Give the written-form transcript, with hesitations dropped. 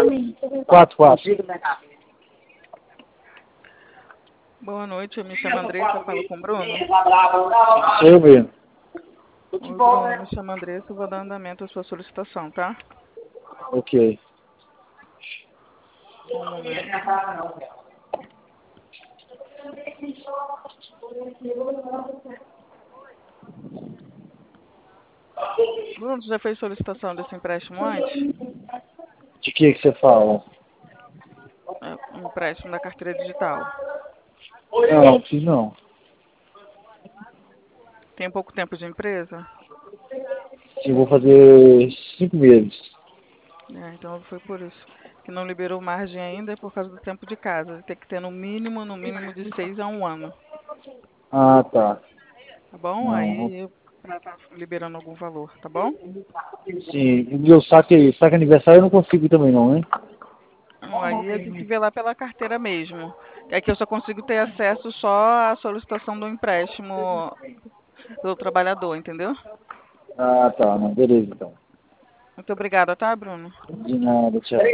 Quatro, quatro. Boa noite, eu me chamo Andressa, falo com o Bruno. Sou eu mesmo. Oi, Bruno, me chamo Andressa, eu vou dar andamento à sua solicitação, tá? Ok. Um momento. Bruno, você já fez solicitação desse empréstimo antes? De que você fala? É um empréstimo da carteira digital. Não, fiz não. Tem pouco tempo de empresa? Sim, vou fazer 5 meses. Então foi por isso. Que não liberou margem ainda é por causa do tempo de casa. Tem que ter no mínimo de 6 a 1 ano. Ah, tá. Tá bom? Não. Aí pra estar liberando algum valor, tá bom? Sim, e meu saque aniversário eu não consigo também não, né? Não, aí tem que ver lá pela carteira mesmo. É que eu só consigo ter acesso só à solicitação do empréstimo do trabalhador, entendeu? Ah, tá. Não, beleza então. Muito obrigada, tá, Bruno? De nada, tchau.